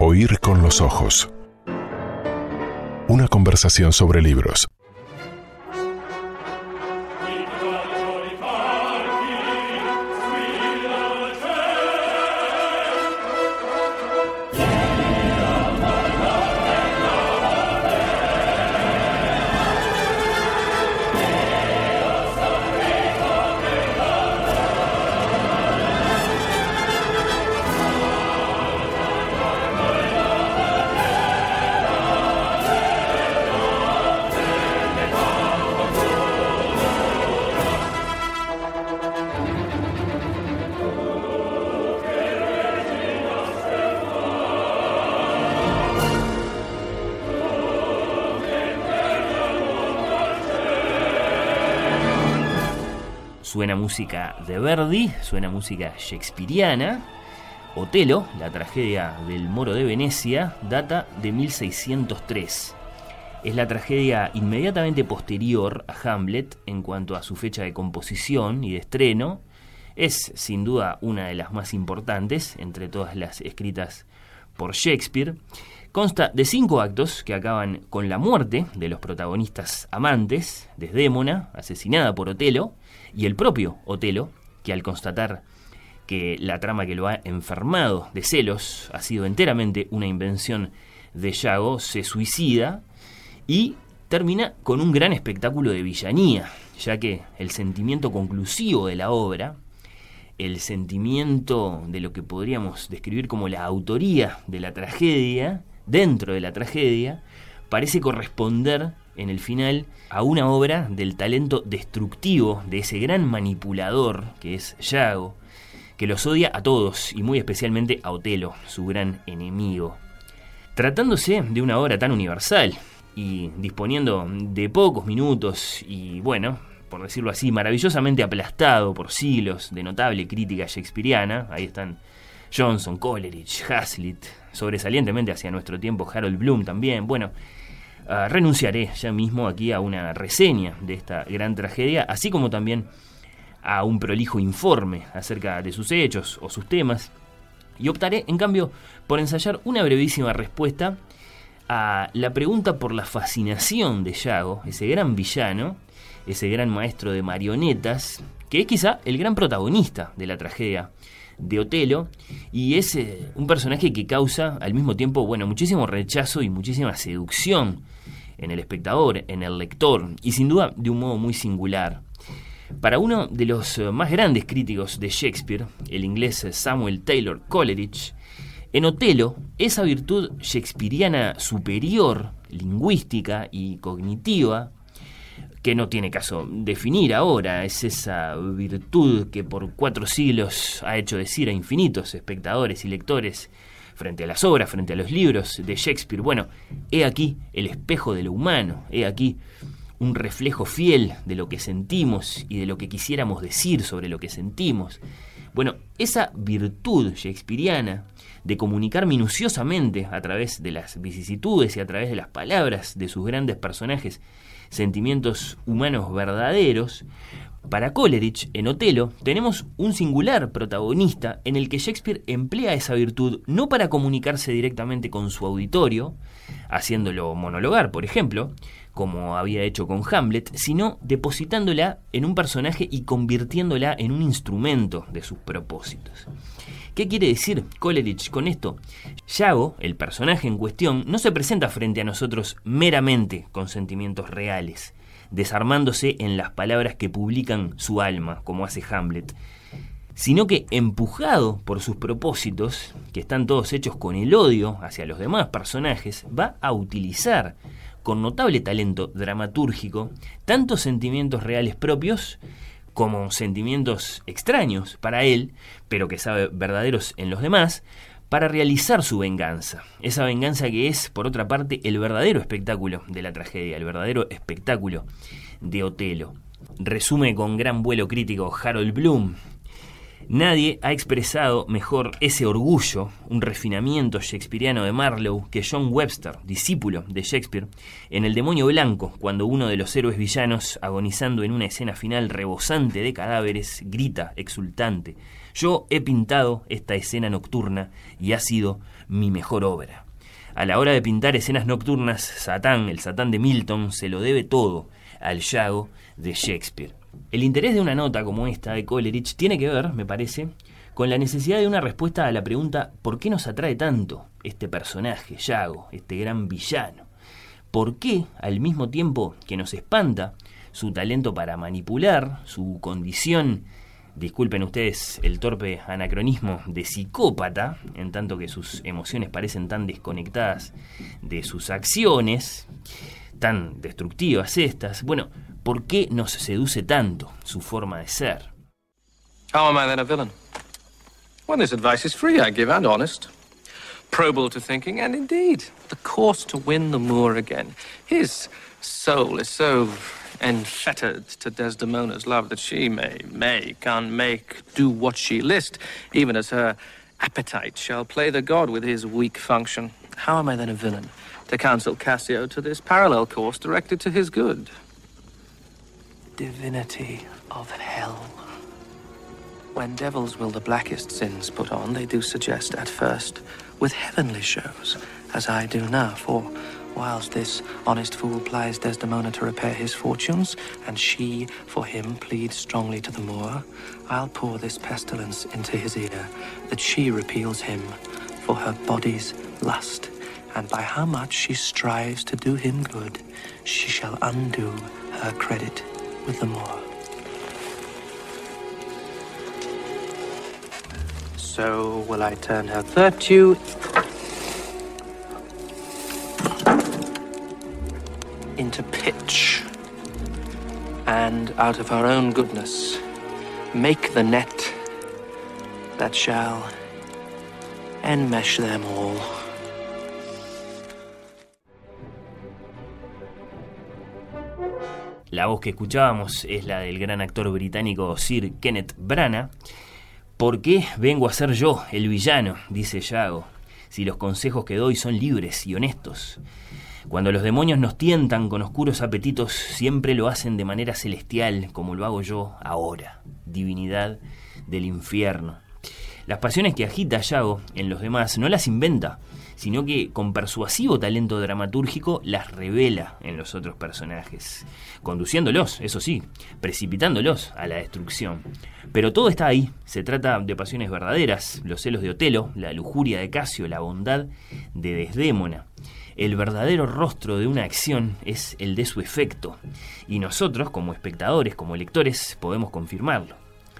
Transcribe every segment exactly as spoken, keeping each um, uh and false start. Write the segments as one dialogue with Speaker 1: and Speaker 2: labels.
Speaker 1: Oír con los ojos. Una conversación sobre libros.
Speaker 2: Suena música de Verdi, suena música shakespeariana. Otelo, la tragedia del Moro de Venecia, data de mil seiscientos tres. Es la tragedia inmediatamente posterior a Hamlet en cuanto a su fecha de composición y de estreno. Es, sin duda, una de las más importantes entre todas las escritas por Shakespeare. Consta de cinco actos que acaban con la muerte de los protagonistas amantes, Desdémona, asesinada por Otelo, y el propio Otelo, que al constatar que la trama que lo ha enfermado de celos ha sido enteramente una invención de Yago, se suicida y termina con un gran espectáculo de villanía, ya que el sentimiento conclusivo de la obra, el sentimiento de lo que podríamos describir como la autoría de la tragedia, dentro de la tragedia, parece corresponder en el final a una obra del talento destructivo de ese gran manipulador que es Yago, que los odia a todos y muy especialmente a Otelo, su gran enemigo. Tratándose de una obra tan universal y disponiendo de pocos minutos y, bueno, por decirlo así, maravillosamente aplastado por siglos de notable crítica shakespeariana, ahí están Johnson, Coleridge, Hazlitt, sobresalientemente hacia nuestro tiempo Harold Bloom también. Bueno, uh, renunciaré ya mismo aquí a una reseña de esta gran tragedia, así como también a un prolijo informe acerca de sus hechos o sus temas, y optaré, en cambio, por ensayar una brevísima respuesta a la pregunta por la fascinación de Yago, ese gran villano, ese gran maestro de marionetas, que es quizá el gran protagonista de la tragedia de Otelo, y es eh, un personaje que causa al mismo tiempo, bueno, muchísimo rechazo y muchísima seducción en el espectador, en el lector, y sin duda de un modo muy singular. Para uno de los eh, más grandes críticos de Shakespeare, el inglés Samuel Taylor Coleridge, en Otelo, esa virtud shakespeariana superior, lingüística y cognitiva, que no tiene caso definir ahora, es esa virtud que por cuatro siglos ha hecho decir a infinitos espectadores y lectores frente a las obras, frente a los libros de Shakespeare. Bueno, he aquí el espejo de lo humano, he aquí un reflejo fiel de lo que sentimos y de lo que quisiéramos decir sobre lo que sentimos. Bueno, esa virtud shakespeariana de comunicar minuciosamente a través de las vicisitudes y a través de las palabras de sus grandes personajes sentimientos humanos verdaderos, para Coleridge, en Otelo, tenemos un singular protagonista en el que Shakespeare emplea esa virtud no para comunicarse directamente con su auditorio, haciéndolo monologar, por ejemplo, como había hecho con Hamlet, sino depositándola en un personaje y convirtiéndola en un instrumento de sus propósitos. ¿Qué quiere decir Coleridge con esto? Yago, el personaje en cuestión, no se presenta frente a nosotros meramente con sentimientos reales, desarmándose en las palabras que publican su alma, como hace Hamlet, sino que empujado por sus propósitos, que están todos hechos con el odio hacia los demás personajes, va a utilizar con notable talento dramatúrgico tantos sentimientos reales propios como sentimientos extraños para él, pero que sabe verdaderos en los demás, para realizar su venganza. Esa venganza que es, por otra parte, el verdadero espectáculo de la tragedia, el verdadero espectáculo de Otelo. Resume con gran vuelo crítico Harold Bloom: nadie ha expresado mejor ese orgullo, un refinamiento shakespeariano de Marlowe, que John Webster, discípulo de Shakespeare, en El demonio blanco, cuando uno de los héroes villanos, agonizando en una escena final rebosante de cadáveres, grita exultante: yo he pintado esta escena nocturna y ha sido mi mejor obra. A la hora de pintar escenas nocturnas, Satán, el Satán de Milton, se lo debe todo al Yago de Shakespeare. El interés de una nota como esta de Coleridge tiene que ver, me parece, con la necesidad de una respuesta a la pregunta ¿por qué nos atrae tanto este personaje, Yago, este gran villano? ¿Por qué, al mismo tiempo que nos espanta su talento para manipular, su condición, disculpen ustedes el torpe anacronismo, de psicópata, en tanto que sus emociones parecen tan desconectadas de sus acciones, tan destructivas estas? Bueno, ¿por qué nos seduce tanto su forma de ser?
Speaker 3: How am I then a villain? When this advice is free, I give, and honest. Probable to thinking, and indeed, the course to win the Moor again. His soul is so enfettered to Desdemona's love that she may, may, can make, do what she list, even as her appetite shall play the god with his weak function. How am I then a villain? To counsel Cassio to this parallel course directed to his good. Divinity of hell. When devils will the blackest sins put on, they do suggest at first with heavenly shows, as I do now, for whilst this honest fool plies Desdemona to repair his fortunes, and she for him pleads strongly to the Moor, I'll pour this pestilence into his ear, that she repeals him for her body's lust, and by how much she strives to do him good, she shall undo her credit with the Moor. So will I turn her virtue into pitch, and out of her own goodness make the net that shall enmesh them all.
Speaker 2: La voz que escuchábamos es la del gran actor británico Sir Kenneth Branagh. ¿Por qué vengo a ser yo el villano?, dice Yago, si los consejos que doy son libres y honestos. Cuando los demonios nos tientan con oscuros apetitos, siempre lo hacen de manera celestial, como lo hago yo ahora, divinidad del infierno. Las pasiones que agita Yago en los demás no las inventa, sino que con persuasivo talento dramatúrgico las revela en los otros personajes, conduciéndolos, eso sí, precipitándolos a la destrucción. Pero todo está ahí, se trata de pasiones verdaderas, los celos de Otelo, la lujuria de Casio, la bondad de Desdémona. El verdadero rostro de una acción es el de su efecto, y nosotros, como espectadores, como lectores, podemos confirmarlo.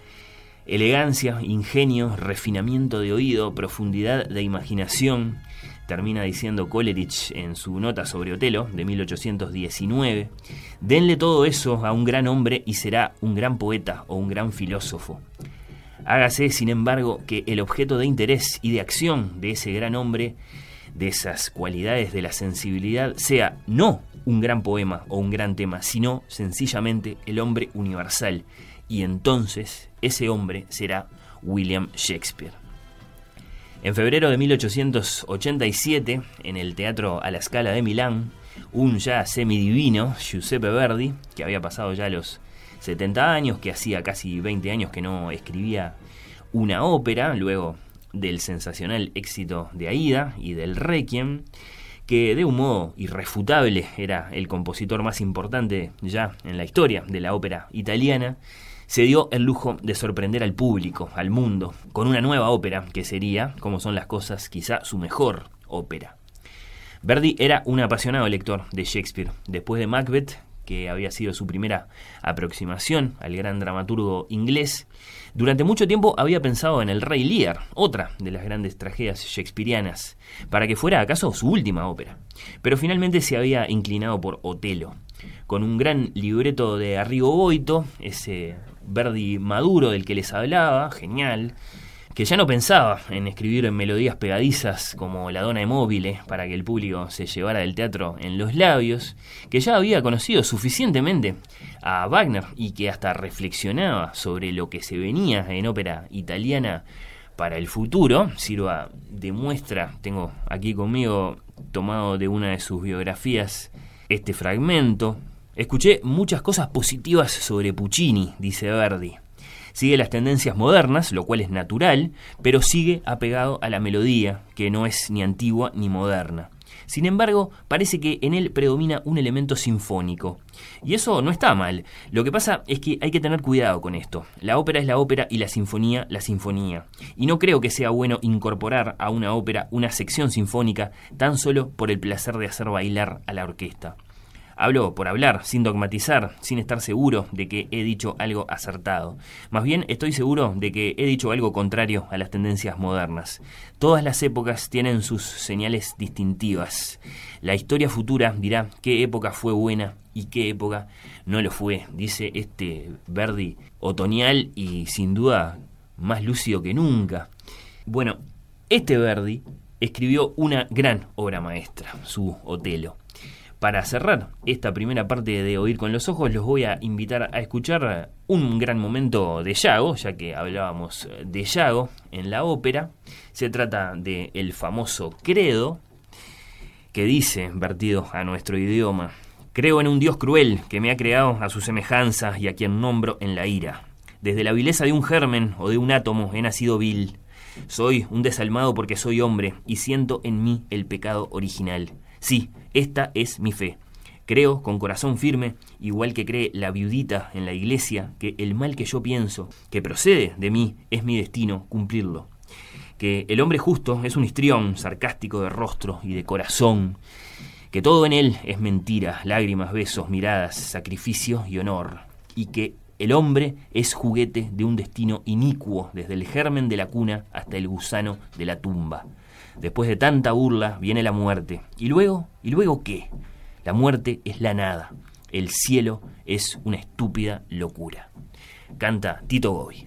Speaker 2: Elegancia, ingenio, refinamiento de oído, profundidad de imaginación, termina diciendo Coleridge en su nota sobre Otelo de mil ochocientos diecinueve. Denle todo eso a un gran hombre y será un gran poeta o un gran filósofo. Hágase, sin embargo, que el objeto de interés y de acción de ese gran hombre, de esas cualidades de la sensibilidad, sea no un gran poema o un gran tema, sino sencillamente el hombre universal. Y entonces ese hombre será William Shakespeare. En febrero de mil ochocientos ochenta y siete, en el Teatro a la Scala de Milán, un ya semidivino, Giuseppe Verdi, que había pasado ya los setenta años, que hacía casi veinte años que no escribía una ópera, luego del sensacional éxito de Aida y del Requiem, que de un modo irrefutable era el compositor más importante ya en la historia de la ópera italiana, se dio el lujo de sorprender al público, al mundo, con una nueva ópera que sería, como son las cosas, quizá su mejor ópera. Verdi era un apasionado lector de Shakespeare. Después de Macbeth, que había sido su primera aproximación al gran dramaturgo inglés, durante mucho tiempo había pensado en El Rey Lear, otra de las grandes tragedias shakespearianas, para que fuera acaso su última ópera. Pero finalmente se había inclinado por Otelo, con un gran libreto de Arrigo Boito, ese Verdi maduro del que les hablaba, genial, que ya no pensaba en escribir en melodías pegadizas como La Donna è mobile para que el público se llevara del teatro en los labios, que ya había conocido suficientemente a Wagner y que hasta reflexionaba sobre lo que se venía en ópera italiana para el futuro. Sirva de muestra, tengo aquí conmigo tomado de una de sus biografías este fragmento. Escuché muchas cosas positivas sobre Puccini, dice Verdi. Sigue las tendencias modernas, lo cual es natural, pero sigue apegado a la melodía, que no es ni antigua ni moderna. Sin embargo, parece que en él predomina un elemento sinfónico. Y eso no está mal. Lo que pasa es que hay que tener cuidado con esto. La ópera es la ópera y la sinfonía la sinfonía. Y no creo que sea bueno incorporar a una ópera una sección sinfónica tan solo por el placer de hacer bailar a la orquesta. Hablo por hablar, sin dogmatizar, sin estar seguro de que he dicho algo acertado. Más bien estoy seguro de que he dicho algo contrario a las tendencias modernas. Todas las épocas tienen sus señales distintivas. La historia futura dirá qué época fue buena y qué época no lo fue, dice este Verdi otoñal y sin duda más lúcido que nunca. Bueno, este Verdi escribió una gran obra maestra, su Otelo. Para cerrar esta primera parte de Oír con los Ojos, los voy a invitar a escuchar un gran momento de Yago, ya que hablábamos de Yago en la ópera. Se trata del famoso Credo, que dice, vertido a nuestro idioma: creo en un Dios cruel que me ha creado a su semejanza y a quien nombro en la ira. Desde la vileza de un germen o de un átomo he nacido vil. Soy un desalmado porque soy hombre y siento en mí el pecado original. Sí, esta es mi fe. Creo con corazón firme, igual que cree la viudita en la iglesia, que el mal que yo pienso, que procede de mí, es mi destino cumplirlo. Que el hombre justo es un histrión sarcástico de rostro y de corazón. Que todo en él es mentira, lágrimas, besos, miradas, sacrificio y honor. Y que el hombre es juguete de un destino inicuo, desde el germen de la cuna hasta el gusano de la tumba. Después de tanta burla viene la muerte. ¿Y luego? ¿Y luego qué? La muerte es la nada. El cielo es una estúpida locura. Canta Tito Gobbi.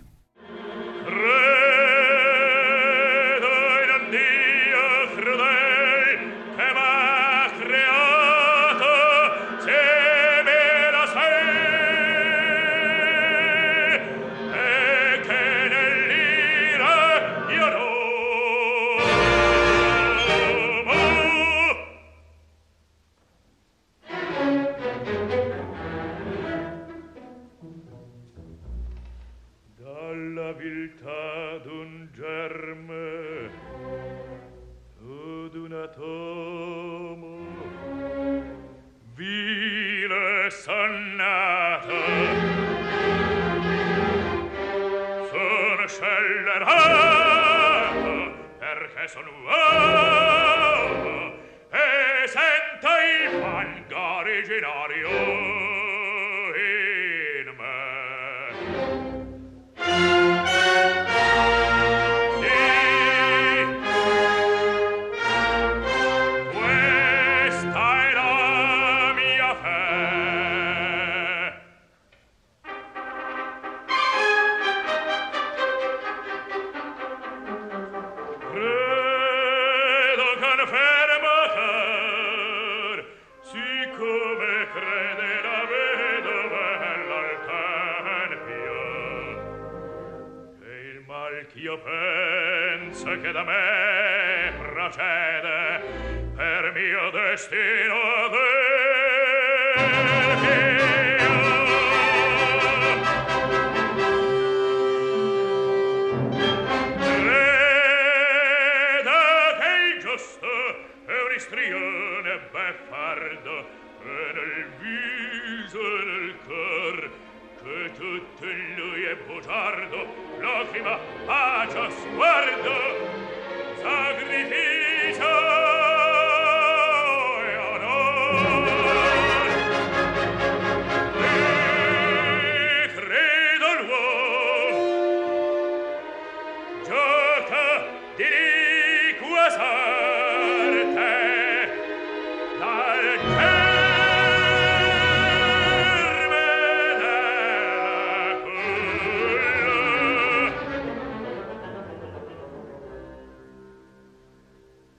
Speaker 4: Sono uomo e sento il fango originario in me. Sì, questa è la mia fe. Io penso che da me procede per mio destino del mio. Credo che il giusto è un istrione beffardo e nel viso e nel cor che tutto in lui è bugiardo. Lacrima, pace, sguardo, sacrificio e onor. E credo l'uomo gioca di liqua sorte dal germe della culla.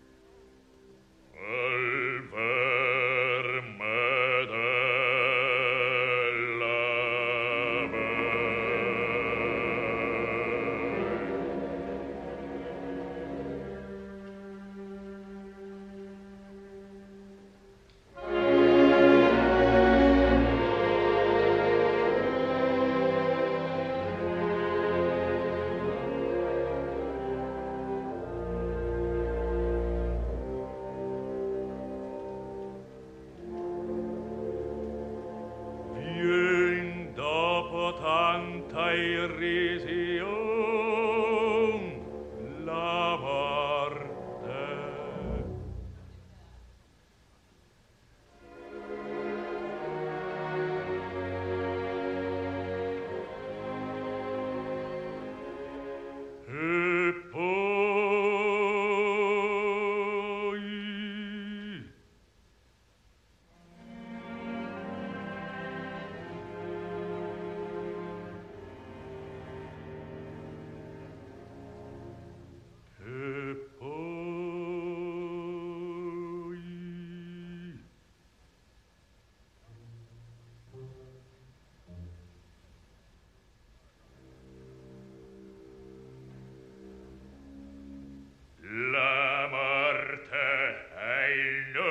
Speaker 4: il